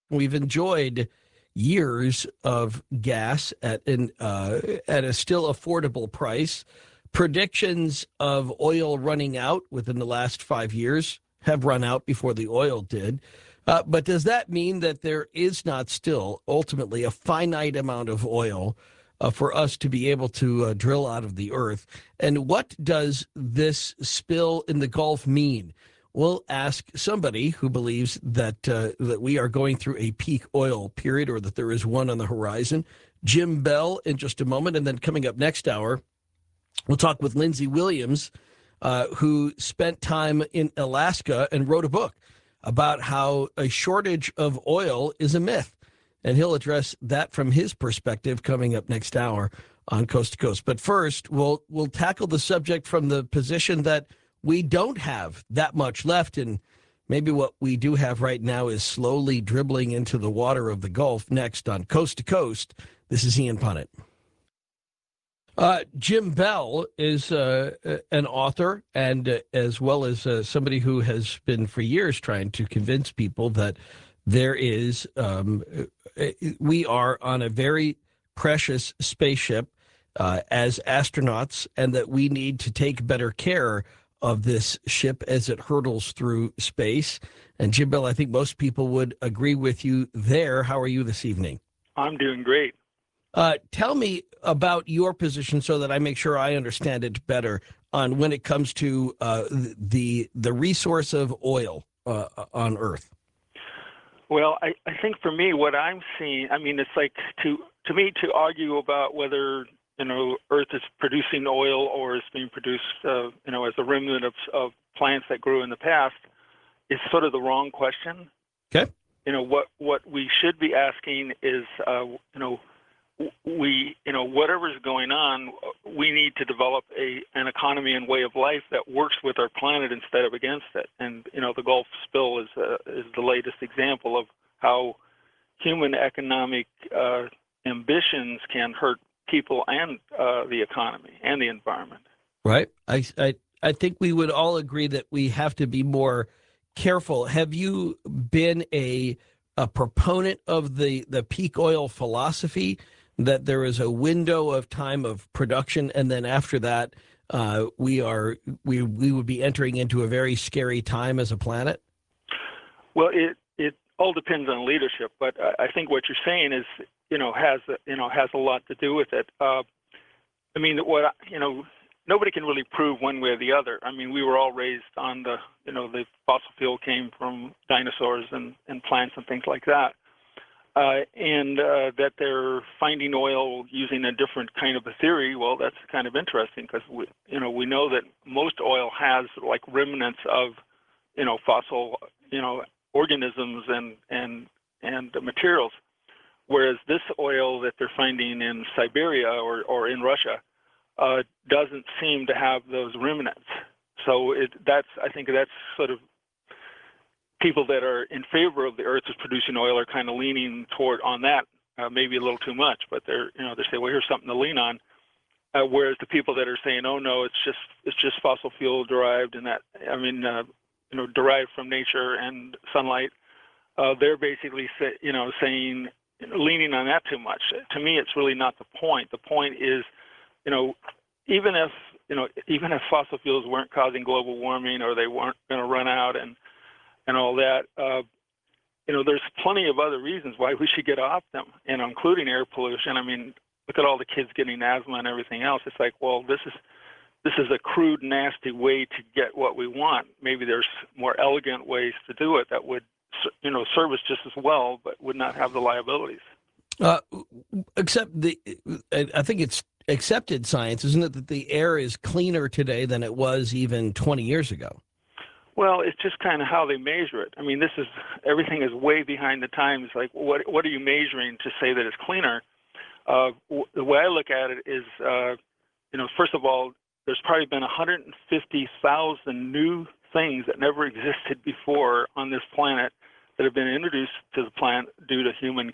We've enjoyed years of gas at a still affordable price. Predictions of oil running out within the last 5 years have run out before the oil did. But does that mean that there is not still ultimately a finite amount of oil for us to be able to drill out of the earth? And what does this spill in the Gulf mean? We'll ask somebody who believes that we are going through a peak oil period, or that there is one on the horizon. Jim Bell in just a moment, and then coming up next hour, we'll talk with Lindsey Williams, who spent time in Alaska and wrote a book about how a shortage of oil is a myth. And he'll address that from his perspective coming up next hour on Coast to Coast. But first, we'll tackle the subject from the position that we don't have that much left. And maybe what we do have right now is slowly dribbling into the water of the Gulf. Next on Coast to Coast, this is Ian Punnett. Jim Bell is an author, and as well as somebody who has been for years trying to convince people that there is, we are on a very precious spaceship as astronauts, and that we need to take better care of this ship as it hurtles through space. And Jim Bell, I think most people would agree with you there. How are you this evening? I'm doing great. Tell me about your position so that I make sure I understand it better on when it comes to the resource of oil on Earth. Well, I think for me, what I'm seeing, I mean, it's like to argue about whether Earth is producing oil or is being produced, as a remnant of plants that grew in the past, is sort of the wrong question. Okay. What we should be asking is, whatever's going on, we need to develop an economy and way of life that works with our planet instead of against it. And the Gulf spill is the latest example of how human economic ambitions can hurt people and the economy and the environment. Right. I think we would all agree that we have to be more careful. Have you been a proponent of the peak oil philosophy, that there is a window of time of production, and then after that, we would be entering into a very scary time as a planet? Well, it all depends on leadership, but I think what you're saying is has a lot to do with it. Nobody can really prove one way or the other. I mean, we were all raised on the fossil fuel came from dinosaurs and plants and things like that. And that they're finding oil using a different kind of a theory. Well, that's kind of interesting because we know that most oil has like remnants of fossil organisms and materials, whereas this oil that they're finding in Siberia or in Russia doesn't seem to have those remnants. So I think that's sort of people that are in favor of the Earth is producing oil are kind of leaning toward on that, maybe a little too much, but they say, well, here's something to lean on. Whereas the people that are saying, oh no, it's just fossil fuel derived, and that derived from nature and sunlight, they're basically saying, leaning on that too much. To me, it's really not the point. The point is, even if fossil fuels weren't causing global warming or they weren't going to run out and all that, there's plenty of other reasons why we should get off them, including air pollution. I mean, look at all the kids getting asthma and everything else. It's like, well, this is a crude, nasty way to get what we want. Maybe there's more elegant ways to do it that would, serve us just as well, but would not have the liabilities. Except I think it's accepted science, isn't it, that the air is cleaner today than it was even 20 years ago? Well, it's just kind of how they measure it. I mean, everything is way behind the times. Like, what are you measuring to say that it's cleaner? The way I look at it is, first of all, there's probably been 150,000 new things that never existed before on this planet that have been introduced to the planet due to human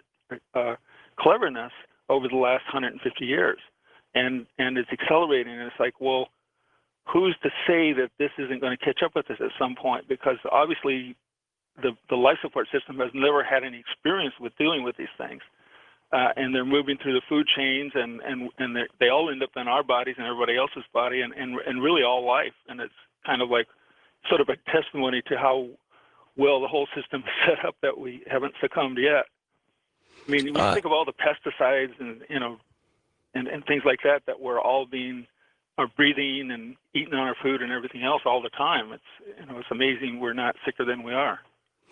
cleverness over the last 150 years. And it's accelerating. And it's like, well, who's to say that this isn't going to catch up with us at some point? Because obviously the life support system has never had any experience with dealing with these things. And they're moving through the food chains, and they all end up in our bodies and everybody else's body, and really all life. And it's kind of like sort of a testimony to how well the whole system is set up that we haven't succumbed yet. I mean, when you think of all the pesticides and and things like that we're all breathing and eating on our food and everything else all the time. It's amazing we're not sicker than we are.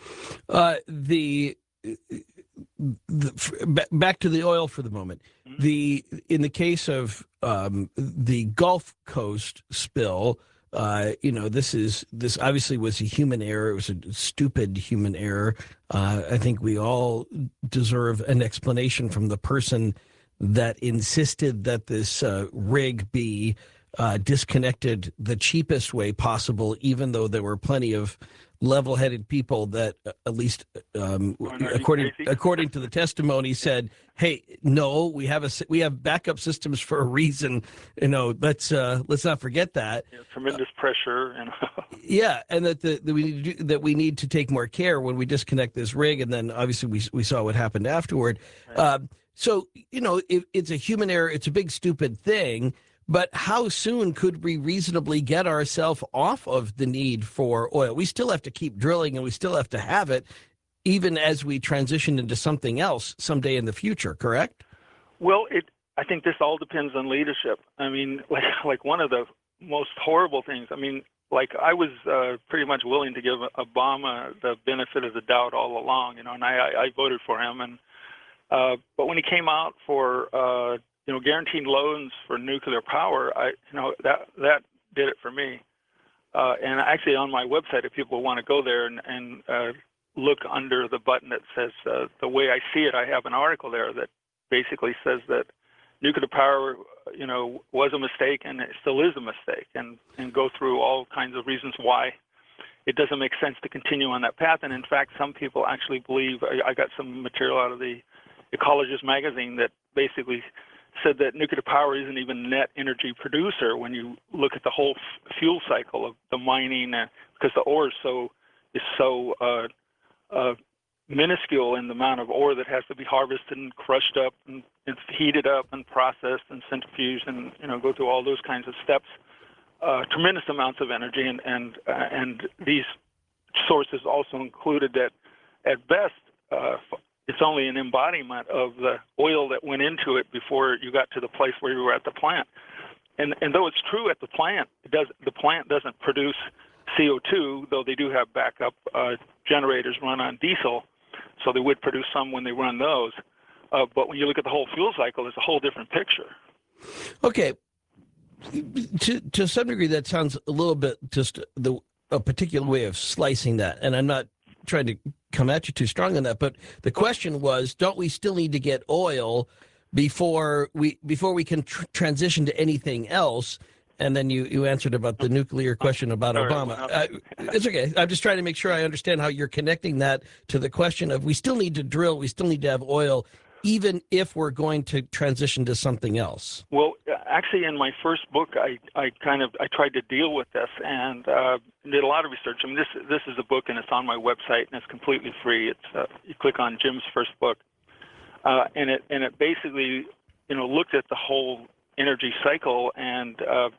Back to the oil for the moment. Mm-hmm. In the case of the Gulf Coast spill, this obviously was a human error. It was a stupid human error. I think we all deserve an explanation from the person that insisted that this rig be disconnected the cheapest way possible, even though there were plenty of level-headed people that, at least according to the testimony, said, "Hey, no, we have backup systems for a reason. Let's not forget that." Tremendous pressure, and yeah, and that we need to take more care when we disconnect this rig, and then obviously we saw what happened afterward. Right. So it's a human error. It's a big stupid thing. But how soon could we reasonably get ourselves off of the need for oil? We still have to keep drilling, and we still have to have it, even as we transition into something else someday in the future, correct? Well, I think this all depends on leadership. I mean, like one of the most horrible things, I was pretty much willing to give Obama the benefit of the doubt all along, and I voted for him. But when he came out for guaranteed loans for nuclear power, that did it for me. And actually, on my website, if people want to go there and look under the button that says "The Way I See It," I have an article there that basically says that nuclear power, was a mistake and it still is a mistake, and go through all kinds of reasons why it doesn't make sense to continue on that path. And in fact, some people actually believe. I got some material out of the Ecologist magazine that basically said that nuclear power isn't even a net energy producer when you look at the whole fuel cycle of the mining, because the ore is so minuscule in the amount of ore that has to be harvested and crushed up and heated up and processed and centrifuged and go through all those kinds of steps. Tremendous amounts of energy, and these sources also included that at best it's only an embodiment of the oil that went into it before you got to the place where you were at the plant. And though it's true at the plant, the plant doesn't produce CO2, though they do have backup generators run on diesel, so they would produce some when they run those. But when you look at the whole fuel cycle, it's a whole different picture. Okay. To some degree, that sounds a little bit just a particular way of slicing that, and I'm not trying to come at you too strong on that, but the question was, don't we still need to get oil before we can transition to anything else? And then you answered about the nuclear question about Obama. It's okay. I'm just trying to make sure I understand how you're connecting that to the question of we still need to drill, we still need to have oil, even if we're going to transition to something else. Well, actually, in my first book, I tried to deal with this and did a lot of research. I mean, this is a book, and it's on my website, and it's completely free. It's you click on Jim's first book, and it basically looked at the whole energy cycle, and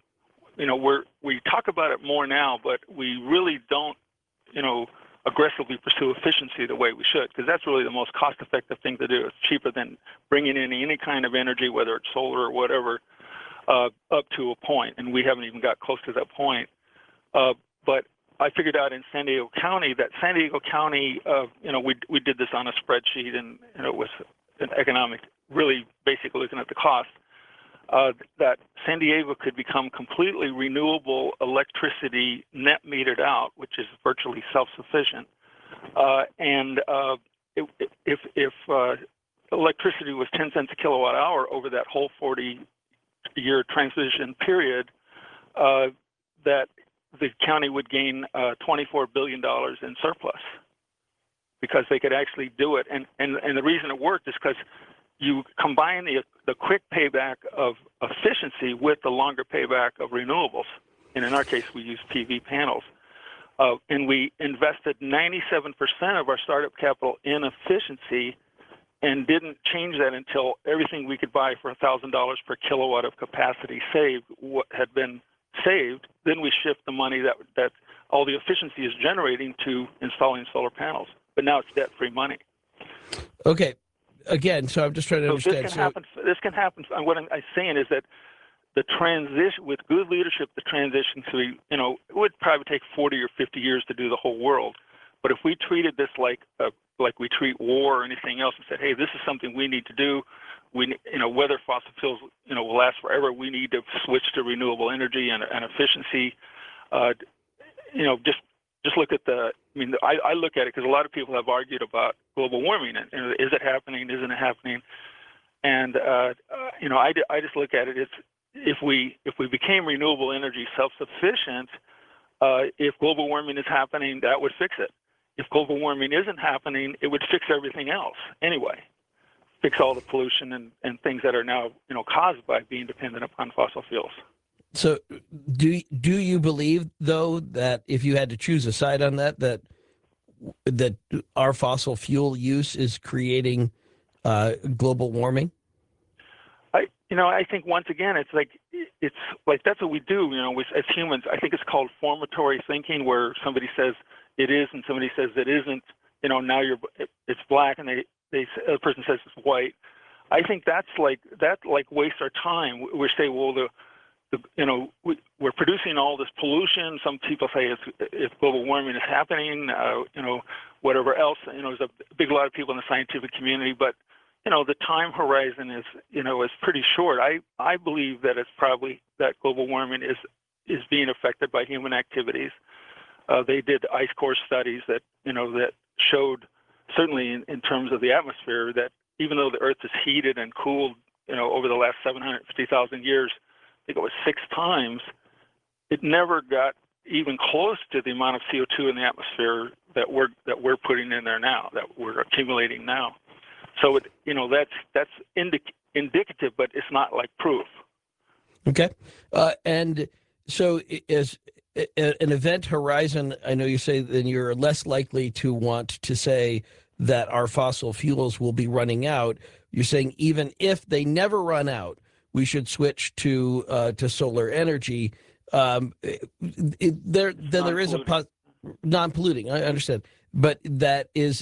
we talk about it more now, but we really don't aggressively pursue efficiency the way we should, because that's really the most cost-effective thing to do. It's cheaper than bringing in any kind of energy, whether it's solar or whatever, up to a point, and we haven't even got close to that point. But I figured out in San Diego County that San Diego County, we did this on a spreadsheet, and it was an economic, really basically looking at the cost, that San Diego could become completely renewable electricity net metered out, which is virtually self-sufficient. And if electricity was 10 cents a kilowatt hour over that whole 40-year transition period, that the county would gain $24 billion in surplus because they could actually do it. And the reason it worked is because you combine the quick payback of efficiency with the longer payback of renewables. And in our case, we use PV panels. and we invested 97% of our startup capital in efficiency and didn't change that until everything we could buy for $1,000 per kilowatt of capacity saved what had been saved. Then we shift the money that all the efficiency is generating to installing solar panels. But now it's debt-free money. Okay. Again, so I'm just trying to understand. This can happen. What I'm saying is that the transition, with good leadership, the transition to, it would probably take 40 or 50 years to do the whole world. But if we treated this like we treat war or anything else and said, hey, this is something we need to do, whether fossil fuels, will last forever, we need to switch to renewable energy and efficiency. Just look at I look at it because a lot of people have argued about global warming and is it happening, isn't it happening? And I just look at it. It's if we became renewable energy self-sufficient, if global warming is happening, that would fix it. If global warming isn't happening, it would fix everything else anyway. Fix all the pollution and things that are now caused by being dependent upon fossil fuels. So do you believe, though, that if you had to choose a side on that our fossil fuel use is creating global warming? I think once again, it's like that's what we do. As humans, I think it's called formatory thinking, where somebody says it is and somebody says it isn't. Now it's black, and the other person says it's white. I think that wastes our time. We say, well, we're producing all this pollution. Some people say if global warming is happening, whatever else. There's a big lot of people in the scientific community, but the time horizon is pretty short. I believe that it's probably that global warming is being affected by human activities. They did ice core studies that showed, certainly in terms of the atmosphere, that even though the Earth is heated and cooled, over the last 750,000 years, I think it was 6 times, it never got even close to the amount of CO2 in the atmosphere that we're putting in there now, that we're accumulating now. So that's indicative, but it's not like proof. Okay, and so as an event horizon, I know you say then you're less likely to want to say that our fossil fuels will be running out. You're saying even if they never run out, we should switch to solar energy. There is a non-polluting. I understand, but that is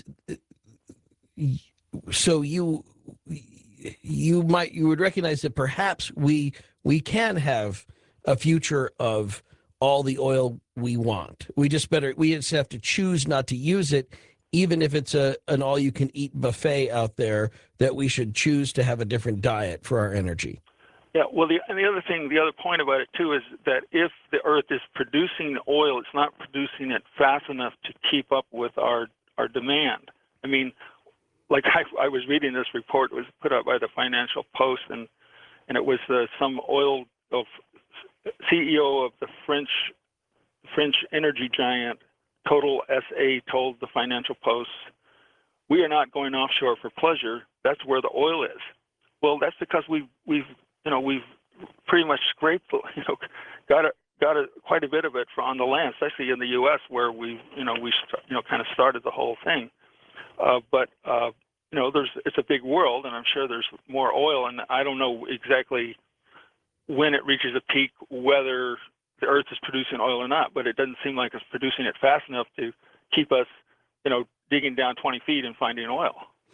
so you would recognize that perhaps we can have a future of all the oil we want. We just have to choose not to use it, even if it's an all-you-can-eat buffet out there. That we should choose to have a different diet for our energy. Yeah, well, the other point about it too is that if the Earth is producing oil, it's not producing it fast enough to keep up with our demand. I mean, like I was reading this report, it was put out by the Financial Post, and it was some oil CEO of the French energy giant Total SA told the Financial Post, "We are not going offshore for pleasure. That's where the oil is." Well, that's because we've pretty much scraped, got quite a bit of it on the land, especially in the U.S. where we kind of started the whole thing. But it's a big world, and I'm sure there's more oil, and I don't know exactly when it reaches a peak, whether the Earth is producing oil or not, but it doesn't seem like it's producing it fast enough to keep us, digging down 20 feet and finding oil.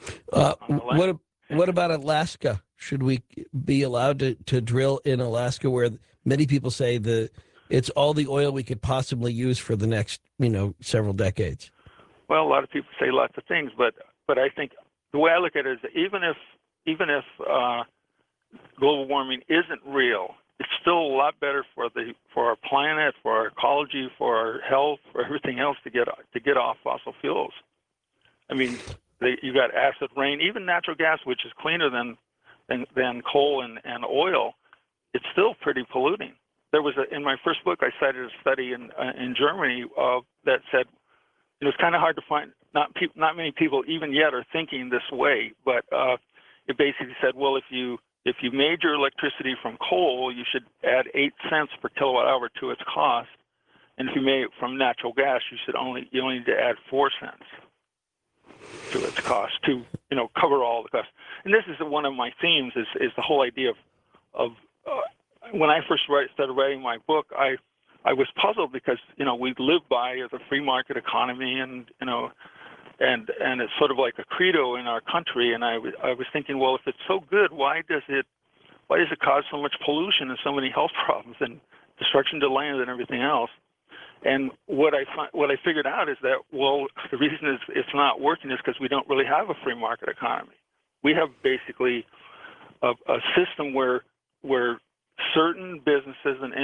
What about Alaska? Should we be allowed to drill in Alaska, where many people say it's all the oil we could possibly use for the next, several decades? Well, a lot of people say lots of things, but I think the way I look at it is that even if global warming isn't real, it's still a lot better for our planet, for our ecology, for our health, for everything else to get off fossil fuels. I mean, you got acid rain, even natural gas, which is cleaner than coal and oil. It's still pretty polluting. There was in my first book, I cited a study in Germany that said it's kind of hard to find. Not many people even yet are thinking this way, but it basically said, well, if you made your electricity from coal, you should add 8 cents per kilowatt hour to its cost, And if you make it from natural gas, you only need to add 4 cents to its cost to cover all the costs. And this is one of my themes is the whole idea of when I first started writing my book, I was puzzled because we live by the free market economy, and it's sort of like a credo in our country. And I was thinking, well, if it's so good, why does it cause so much pollution and so many health problems and destruction to land and everything else? And what I figured out is that, well, the reason it's not working is because we don't really have a free market economy. We have basically a system where certain businesses and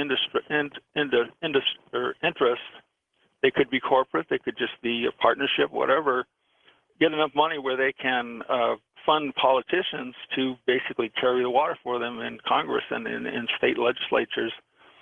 interests, they could be corporate, they could just be a partnership, whatever, get enough money where they can fund politicians to basically carry the water for them in Congress and in state legislatures,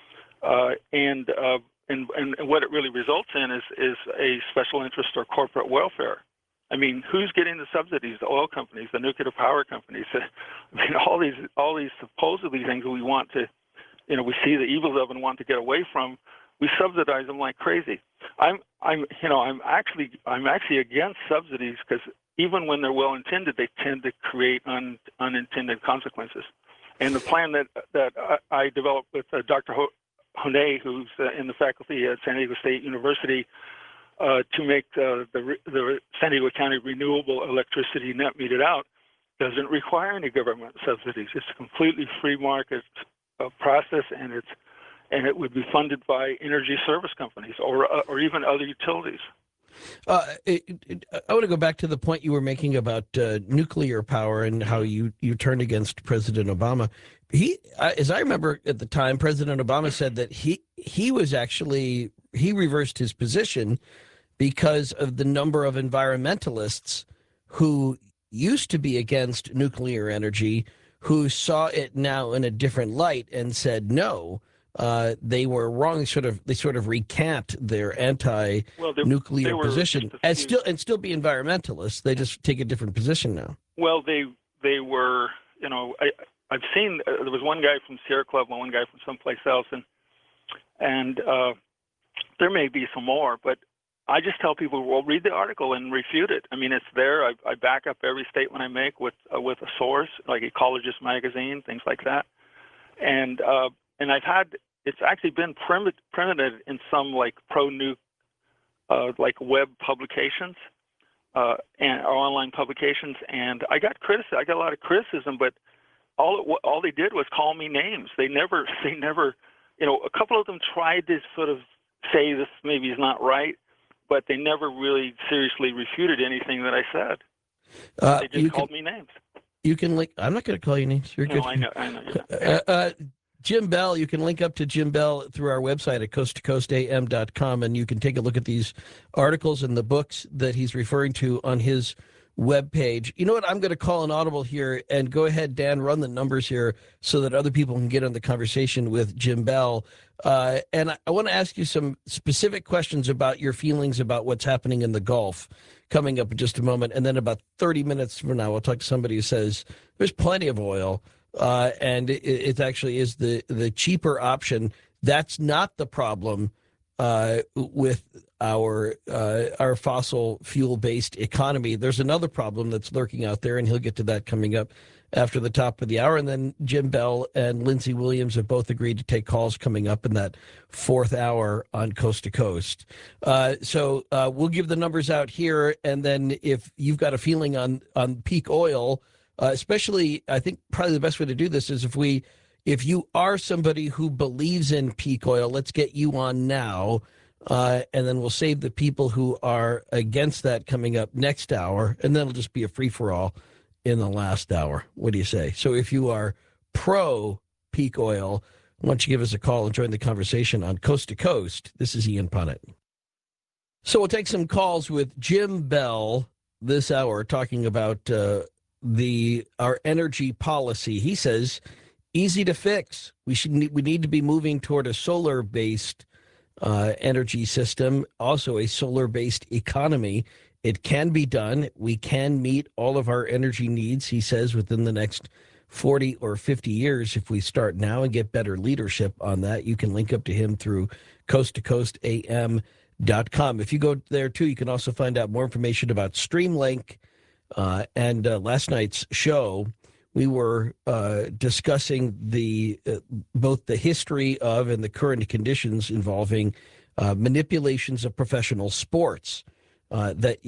and what it really results in is a special interest or corporate welfare. I mean, who's getting the subsidies? The oil companies, the nuclear power companies. I mean, all these supposedly things we want to, we see the evils of and want to get away from. We subsidize them like crazy. I'm actually against subsidies because even when they're well intended, they tend to create unintended consequences. And the plan that I developed with Dr. Honay, who's in the faculty at San Diego State University, to make the San Diego County renewable electricity net metered out, doesn't require any government subsidies. It's a completely free market process, and it would be funded by energy service companies or even other utilities. I want to go back to the point you were making about nuclear power and how you turned against President Obama. As I remember at the time, President Obama said that he reversed his position because of the number of environmentalists who used to be against nuclear energy, who saw it now in a different light and said no. They were wrong. They sort of recant their anti-nuclear position and still be environmentalists. They just take a different position now. Well, they were. I've seen there was one guy from Sierra Club and one guy from someplace else, and there may be some more, but I just tell people, well, read the article and refute it. I mean, it's there. I back up every statement I make with a source, like Ecologist magazine, things like that, and it's actually been printed in some like pro-nuke like web publications and or online publications, and I got a lot of criticism, but all they did was call me names. They never a couple of them tried to sort of say this maybe is not right, but they never really seriously refuted anything that I said. They just called me names. You can link. I'm not going to call you names. You're good. I know. Jim Bell, you can link up to Jim Bell through our website at coasttocoastam.com, and you can take a look at these articles and the books that he's referring to on his webpage. You know what? I'm going to call an audible here, and go ahead, Dan, run the numbers here so that other people can get on the conversation with Jim Bell. And I want to ask you some specific questions about your feelings about what's happening in the Gulf coming up in just a moment. And then about 30 minutes from now, we'll talk to somebody who says there's plenty of oil. And it actually is the cheaper option. That's not the problem with our fossil fuel-based economy. There's another problem that's lurking out there, and he'll get to that coming up after the top of the hour. And then Jim Bell and Lindsey Williams have both agreed to take calls coming up in that fourth hour on Coast to Coast. So we'll give the numbers out here, and then if you've got a feeling on peak oil, especially, I think probably the best way to do this is if you are somebody who believes in peak oil, let's get you on now, and then we'll save the people who are against that coming up next hour, and then it'll just be a free-for-all in the last hour. What do you say? So if you are pro peak oil, why don't you give us a call and join the conversation on Coast to Coast. This is Ian Punnett. So we'll take some calls with Jim Bell this hour talking about our energy policy. He says easy to fix. We need to be moving toward a solar-based energy system, also a solar-based economy. It can be done. We can meet all of our energy needs, he says, within the next 40 or 50 years if we start now and get better leadership on that. You can link up to him through coasttocoastam.com. If you go there, too, you can also find out more information about Streamlink. And last night's show, we were discussing both the history of and the current conditions involving manipulations of professional sports that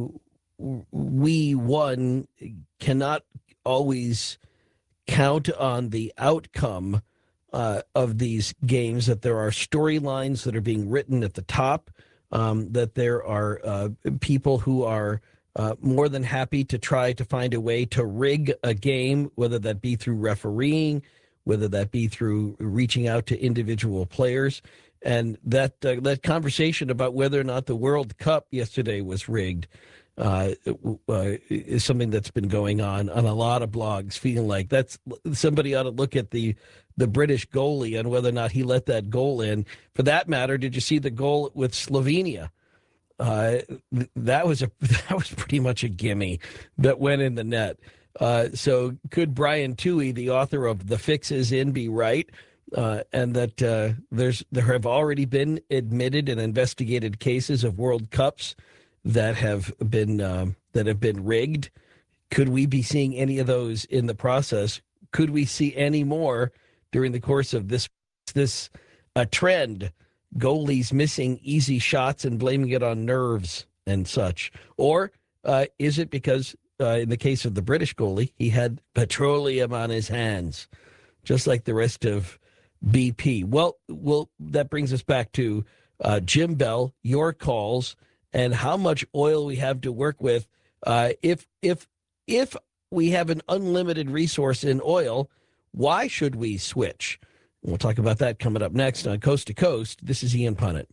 we cannot always count on the outcome of these games, that there are storylines that are being written at the top, that there are people who are more than happy to try to find a way to rig a game, whether that be through refereeing, whether that be through reaching out to individual players. And that conversation about whether or not the World Cup yesterday was rigged is something that's been going on a lot of blogs, feeling like somebody ought to look at the British goalie and whether or not he let that goal in. For that matter, did you see the goal with Slovenia? That was pretty much a gimme that went in the net. So could Brian Toohey, the author of The Fix Is In, be right? And that there have already been admitted and investigated cases of World Cups that have been rigged. Could we be seeing any of those in the process? Could we see any more during the course of this trend? Goalies missing easy shots and blaming it on nerves and such? Or is it because, in the case of the British goalie, he had petroleum on his hands, just like the rest of BP? Well, that brings us back to Jim Bell, your calls, and how much oil we have to work with. If we have an unlimited resource in oil, why should we switch? We'll talk about that coming up next on Coast to Coast. This is Ian Punnett.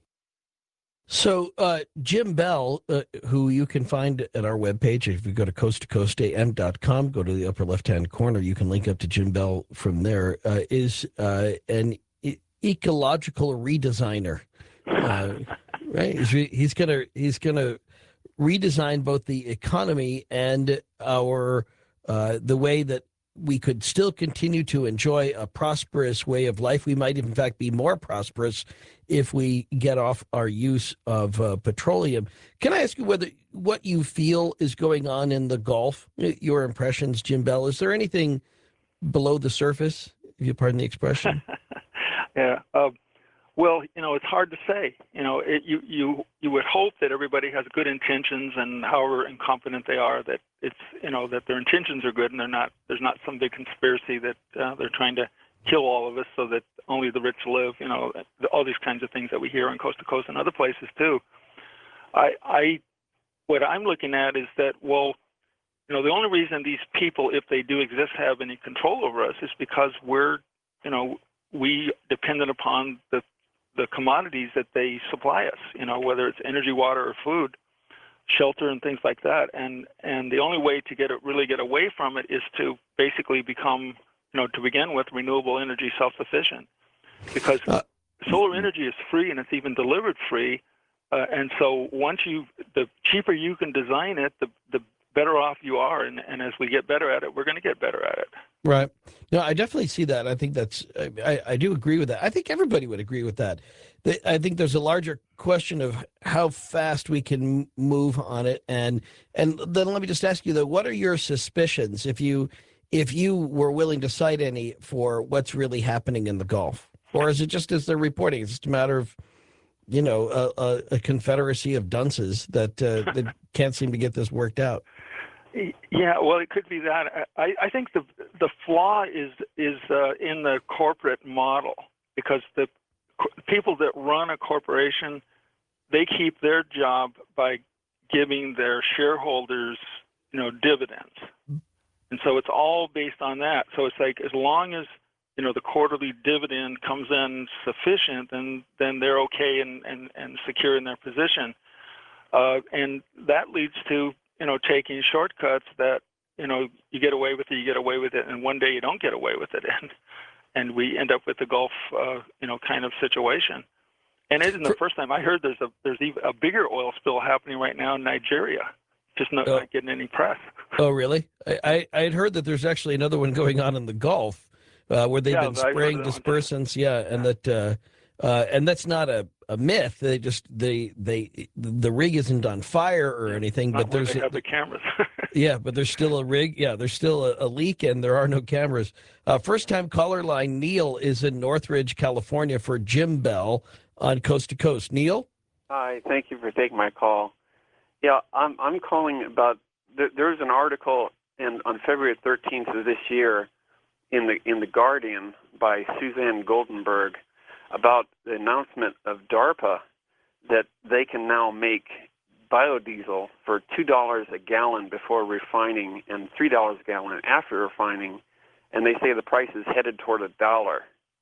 So Jim Bell, who you can find at our webpage, if you go to coasttocoastam.com, go to the upper left-hand corner, you can link up to Jim Bell from there, is an ecological redesigner. Right? He's gonna redesign both the economy and our the way that we could still continue to enjoy a prosperous way of life. We might, in fact, be more prosperous if we get off our use of petroleum. Can I ask you what you feel is going on in the Gulf? Your impressions, Jim Bell. Is there anything below the surface, if you pardon the expression? Yeah. Well, it's hard to say. You would hope that everybody has good intentions, and however incompetent they are, that it's that their intentions are good, and there's not some big conspiracy that they're trying to kill all of us so that only the rich live. All these kinds of things that we hear on Coast to Coast and other places too. What I'm looking at is that, well, the only reason these people, if they do exist, have any control over us is because we dependent upon the commodities that they supply us, whether it's energy, water, or food, shelter, and things like that. And the only way to really get away from it is to basically become, to begin with, renewable energy self-sufficient. Because solar energy is free, and it's even delivered free. And so the cheaper you can design it, the better off you are. And as we get better at it, we're going to get better at it. Right. No, I definitely see that. I think I do agree with that. I think everybody would agree with that. I think there's a larger question of how fast we can move on it. And then let me just ask you, though, what are your suspicions, if you were willing to cite any, for what's really happening in the Gulf? Or is it just as they're reporting? It's just a matter of, a confederacy of dunces that can't seem to get this worked out? Yeah, well, it could be that. I think the flaw is in the corporate model, because the people that run a corporation, they keep their job by giving their shareholders, dividends, and so it's all based on that. So it's like, as long as the quarterly dividend comes in sufficient, then they're okay and secure in their position, and that leads to taking shortcuts that, you get away with it, and one day you don't get away with it, and we end up with the Gulf, kind of situation. And it isn't the first time. I heard there's even a bigger oil spill happening right now in Nigeria, just not getting any press. Oh, really? I had heard that there's actually another one going on in the Gulf, where they've been spraying dispersants, and that And that's not a myth. They just the rig isn't on fire or anything, Not but where there's they have the cameras. yeah, but there's still a rig. Yeah, there's still a leak, and there are no cameras. First time caller line Neil is in Northridge, California for Jim Bell on Coast to Coast. Neil? Hi, thank you for taking my call. Yeah, I'm calling about there's an article on February 13th of this year in the Guardian by Suzanne Goldenberg about the announcement of DARPA that they can now make biodiesel for $2 a gallon before refining and $3 a gallon after refining, and they say the price is headed toward $1.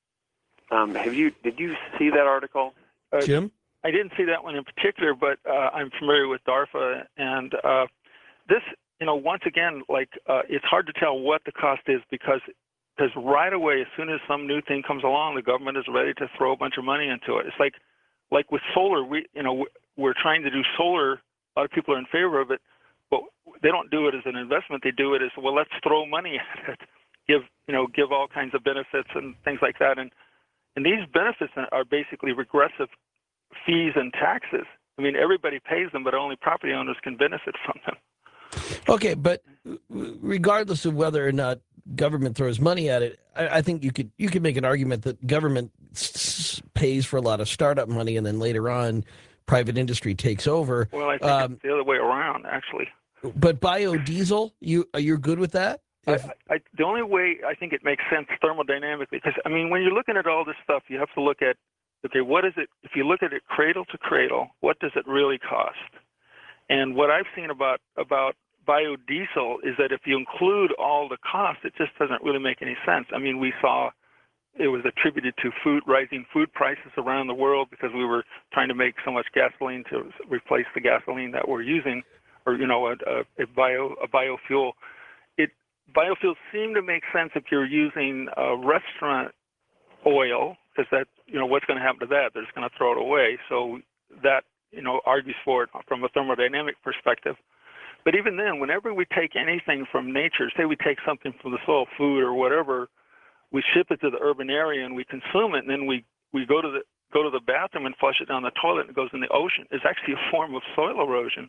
Did you see that article? Jim? I didn't see that one in particular, but I'm familiar with DARPA, and this, once again, it's hard to tell what the cost is because right away, as soon as some new thing comes along, the government is ready to throw a bunch of money into it. It's like with solar, we're trying to do solar. A lot of people are in favor of it, but they don't do it as an investment. They do it as, well, let's throw money at it, give all kinds of benefits and things like that. And these benefits are basically regressive fees and taxes. I mean, everybody pays them, but only property owners can benefit from them. Okay, but regardless of whether or not government throws money at it, I think you could make an argument that government pays for a lot of startup money, and then later on, private industry takes over. Well, I think it's the other way around, actually. But biodiesel, you're good with that? The only way I think it makes sense thermodynamically, because when you're looking at all this stuff, you have to look at, okay, what is it? If you look at it cradle to cradle, what does it really cost? And what I've seen about biodiesel is that if you include all the costs, it just doesn't really make any sense. We saw it was attributed to rising food prices around the world because we were trying to make so much gasoline to replace the gasoline that we're using, or a biofuel. Biofuels seem to make sense if you're using restaurant oil, because that what's going to happen to that? They're just going to throw it away. So that argues for it from a thermodynamic perspective. But even then, whenever we take anything from nature, say we take something from the soil, food or whatever, we ship it to the urban area and we consume it, and then we go to the bathroom and flush it down the toilet and it goes in the ocean. It's actually a form of soil erosion.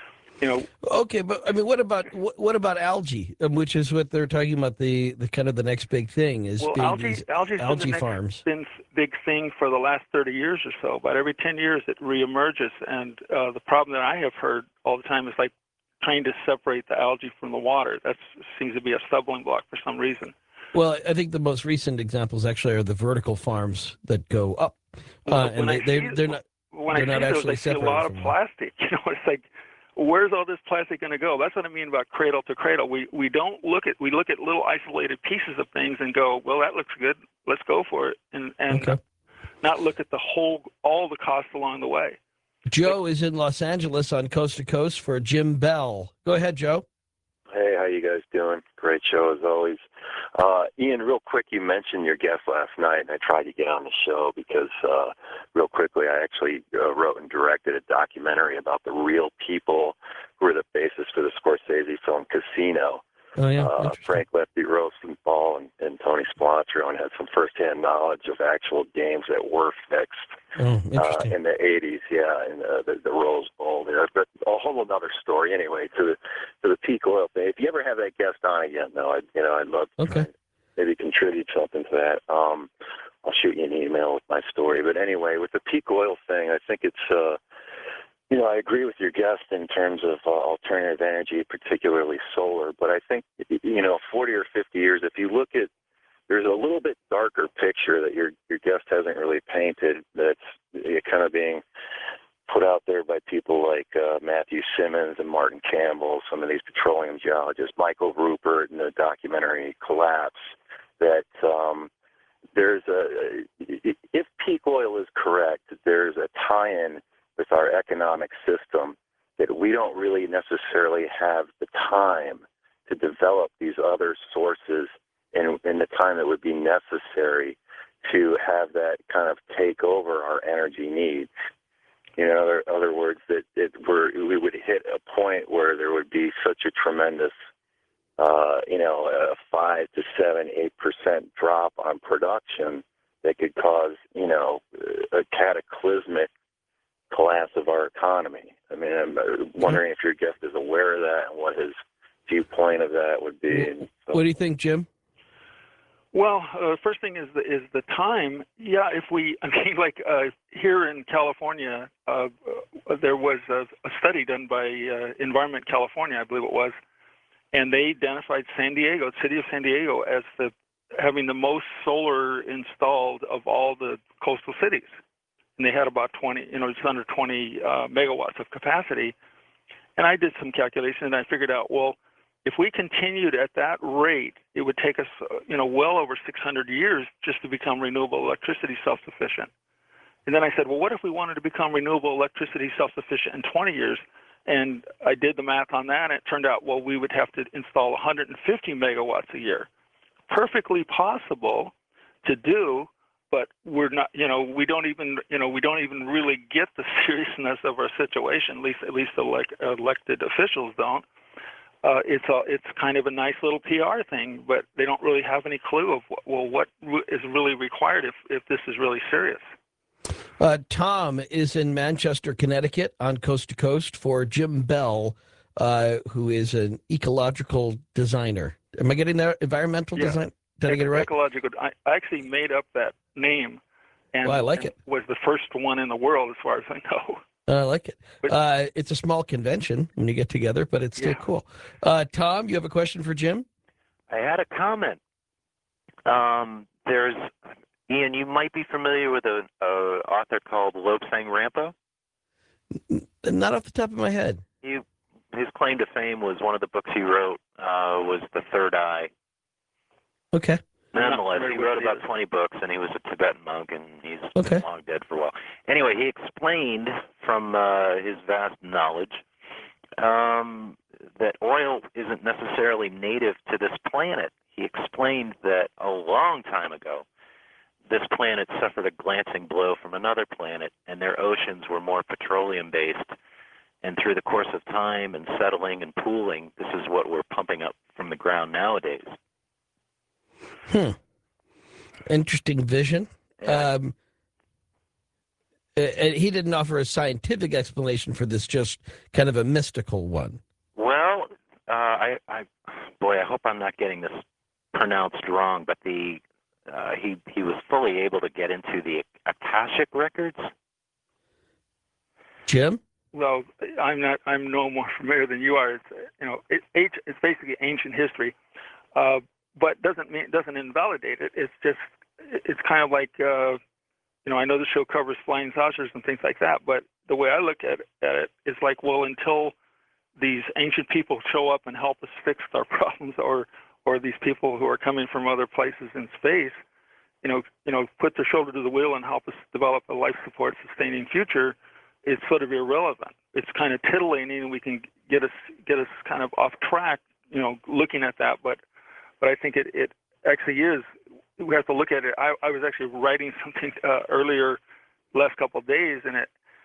Okay, but what about algae, which is what they're talking about, the kind of the next big thing is algae farms. Been big thing for the last 30 years or so. But every 10 years it reemerges, and the problem that I have heard all the time is like trying to separate the algae from the water. That seems to be a stumbling block for some reason. Well, I think the most recent examples actually are the vertical farms that go up, and they're not. When they're not actually see a lot of plastic. It's like, where's all this plastic going to go? That's what I mean about cradle to cradle. We look at little isolated pieces of things and go, well, that looks good. Let's go for it, and okay. Not look at all the costs along the way. Joe is in Los Angeles on Coast to Coast for Jim Bell. Go ahead, Joe. Hey, how you guys doing? Great show as always. Ian, real quick, you mentioned your guest last night, and I tried to get on the show because, real quickly, I actually wrote and directed a documentary about the real people who were the basis for the Scorsese film Casino. Oh, yeah. Frank Lefty Rosenthal and Tony Spilotro, and had some firsthand knowledge of actual games that were fixed in the 80s, in the Rose Bowl there. But a whole other story anyway, to the peak oil thing. If you ever have that guest on again, though, I'd love to maybe contribute something to that. I'll shoot you an email with my story. But anyway, with the peak oil thing, I think it's I agree with your guest in terms of alternative energy, particularly solar. But I think, 40 or 50 years, if you look at, there's a little bit darker picture that your guest hasn't really painted that's kind of being put out there by people like Matthew Simmons and Martin Campbell, some of these petroleum geologists, Michael Rupert in the documentary Collapse, that if peak oil is correct, there's a tie-in with our economic system that we don't really necessarily have the time to develop these other sources in the time that would be necessary to have that kind of take over our energy needs. In other words, that we would hit a point where there would be such a tremendous, a 5 to 7, 8% drop on production that could cause, key point of that would be. What do you think, Jim? Well, first thing is the time. Yeah, if we, I mean, like here in California, there was a study done by Environment California, I believe it was, and they identified San Diego, the city of San Diego, as having the most solar installed of all the coastal cities. And they had about 20, just under 20 megawatts of capacity. And I did some calculation, and I figured out, well, if we continued at that rate, it would take us, well over 600 years just to become renewable electricity self-sufficient. And then I said, well, what if we wanted to become renewable electricity self-sufficient in 20 years? And I did the math on that, and it turned out, well, we would have to install 150 megawatts a year. Perfectly possible to do, but we're not, we don't even really get the seriousness of our situation. At least elected officials don't. It's kind of a nice little PR thing, but they don't really have any clue of what is really required if this is really serious. Tom is in Manchester, Connecticut, on Coast to Coast for Jim Bell, who is an ecological designer. Am I getting that? Environmental design? Did I get it right? Ecological. I actually made up that name, and I like it. Was the first one in the world, as far as I know. I like it. It's a small convention when you get together, but it's still cool. Tom, you have a question for Jim? I had a comment. There's Ian. You might be familiar with an author called Lobsang Rampo. Not off the top of my head. His claim to fame was one of the books he wrote was The Third Eye. Okay. Nonetheless, he wrote about 20 books, and he was a Tibetan monk, and he's long dead for a while. Anyway, he explained from his vast knowledge that oil isn't necessarily native to this planet. He explained that a long time ago, this planet suffered a glancing blow from another planet, and their oceans were more petroleum-based. And through the course of time and settling and pooling, this is what we're pumping up from the ground nowadays. Interesting vision. Yeah. He didn't offer a scientific explanation for this, just kind of a mystical one. Well, I hope I'm not getting this pronounced wrong, but he was fully able to get into the Akashic records. Jim? Well, I'm no more familiar than you are. It's basically ancient history, but doesn't invalidate it. It's kind of like I know the show covers flying saucers and things like that, but the way I look at it is like, well, until these ancient people show up and help us fix our problems, or these people who are coming from other places in space, put their shoulder to the wheel and help us develop a life support sustaining future, it's sort of irrelevant. It's kind of titillating, and we can get us kind of off track, looking at that. But I think it actually is. We have to look at it. I was actually writing something earlier, last couple of days, and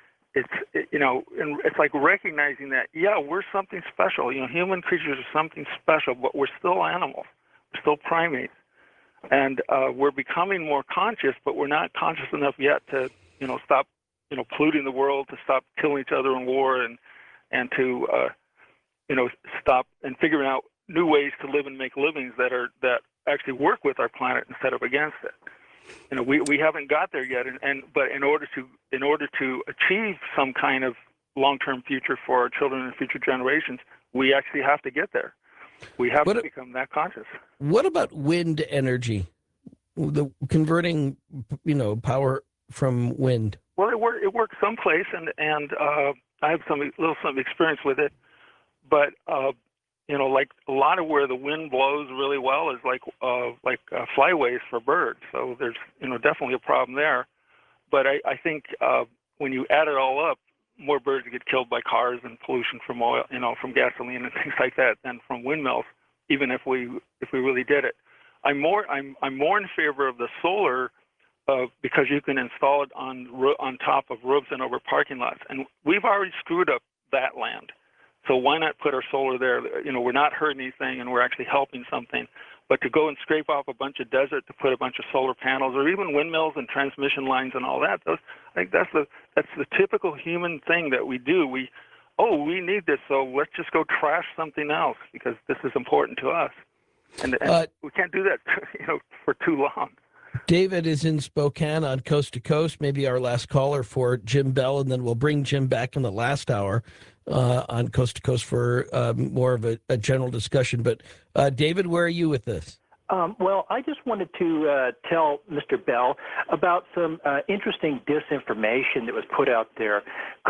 it's like recognizing that we're something special. Human creatures are something special, but we're still animals. We're still primates, and we're becoming more conscious, but we're not conscious enough yet to stop polluting the world, to stop killing each other in war, and to stop and figuring out new ways to live and make livings that actually work with our planet instead of against it. We haven't got there yet, but in order to achieve some kind of long-term future for our children and future generations, we actually have to get there. We have to become that conscious. What about wind energy? The converting, power from wind. Well, it works someplace, and I have some experience with it, but like a lot of where the wind blows really well is like flyways for birds. So there's definitely a problem there. But I think when you add it all up, more birds get killed by cars and pollution from oil, from gasoline and things like that, than from windmills. Even if we really did it, I'm more in favor of the solar. Because you can install it on top of roofs and over parking lots. And we've already screwed up that land. So why not put our solar there? We're not hurting anything, and we're actually helping something. But to go and scrape off a bunch of desert to put a bunch of solar panels, or even windmills and transmission lines and all that, I think that's the typical human thing that we do. oh, we need this, so let's just go trash something else because this is important to us. And we can't do that, for too long. David is in Spokane on Coast to Coast, maybe our last caller for Jim Bell, and then we'll bring Jim back in the last hour on Coast to Coast for more of a general discussion. But David, where are you with this? Well, I just wanted to tell Mr. Bell about some interesting disinformation that was put out there.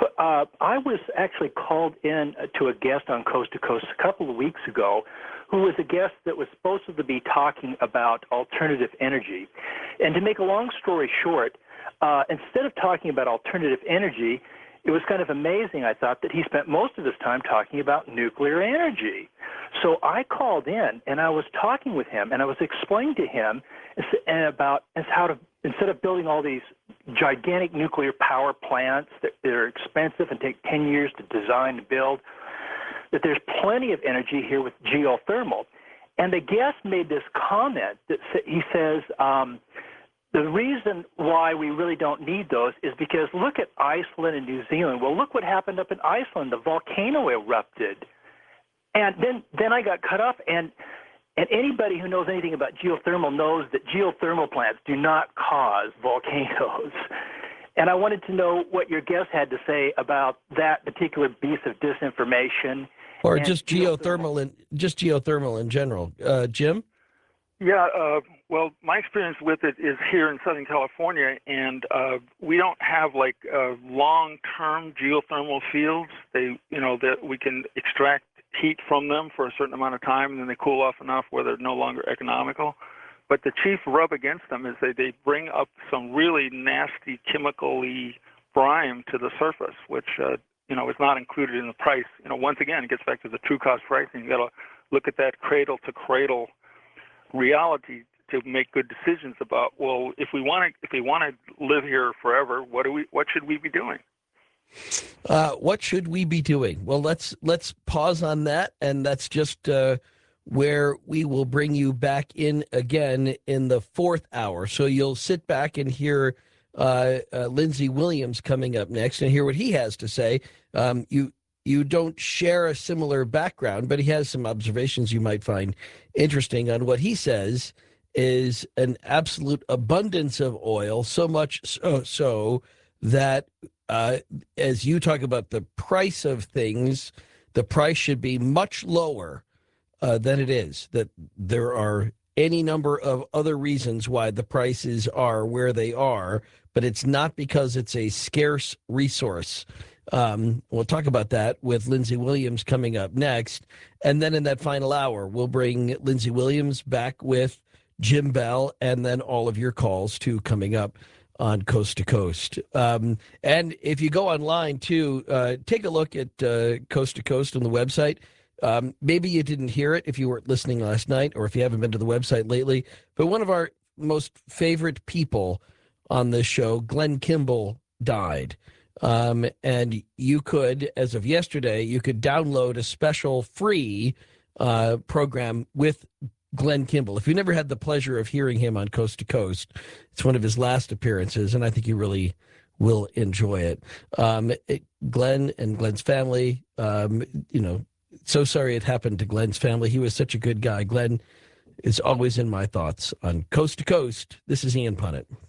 I was actually called in to a guest on Coast to Coast a couple of weeks ago who was a guest that was supposed to be talking about alternative energy. And to make a long story short, instead of talking about alternative energy, it was kind of amazing, I thought, that he spent most of his time talking about nuclear energy. So I called in, and I was talking with him, and I was explaining to him about how to, instead of building all these gigantic nuclear power plants that are expensive and take 10 years to design and build, that there's plenty of energy here with geothermal. And the guest made this comment that he says, the reason why we really don't need those is because look at Iceland and New Zealand. Well, look what happened up in Iceland. The volcano erupted. And then I got cut off. And anybody who knows anything about geothermal knows that geothermal plants do not cause volcanoes. And I wanted to know what your guest had to say about that particular piece of disinformation. Or just geothermal in general. Jim? Yeah, well, my experience with it is here in Southern California, and we don't have like long-term geothermal fields. That we can extract heat from them for a certain amount of time, and then they cool off enough where they're no longer economical. But the chief rub against them is they bring up some really nasty chemically brine to the surface, which is not included in the price. Once again, it gets back to the true cost pricing. You got to look at that cradle to cradle reality to make good decisions about, well, if we want to live here forever, what should we be doing? What should we be doing? Well, let's pause on that, and that's just where we will bring you back in again in the fourth hour. So you'll sit back and hear Lindsey Williams coming up next and hear what he has to say. You don't share a similar background, but he has some observations you might find interesting on what he says is an absolute abundance of oil, so much so that as you talk about the price of things, the price should be much lower than it is, that there are any number of other reasons why the prices are where they are, but it's not because it's a scarce resource. We'll talk about that with Lindsey Williams coming up next. And then in that final hour, we'll bring Lindsey Williams back with Jim Bell, and then all of your calls too coming up on Coast to Coast. And if you go online too, take a look at Coast to Coast on the website. Maybe you didn't hear it if you weren't listening last night, or if you haven't been to the website lately, but one of our most favorite people on this show, Glenn Kimball, died. And you could, as of yesterday, you could download a special free program with Glenn Kimball. If you never had the pleasure of hearing him on Coast to Coast, it's one of his last appearances, and I think you really will enjoy it. Glenn and Glenn's family, so sorry it happened to Glenn's family. He was such a good guy. Glenn is always in my thoughts on Coast to Coast. This is Ian Punnett.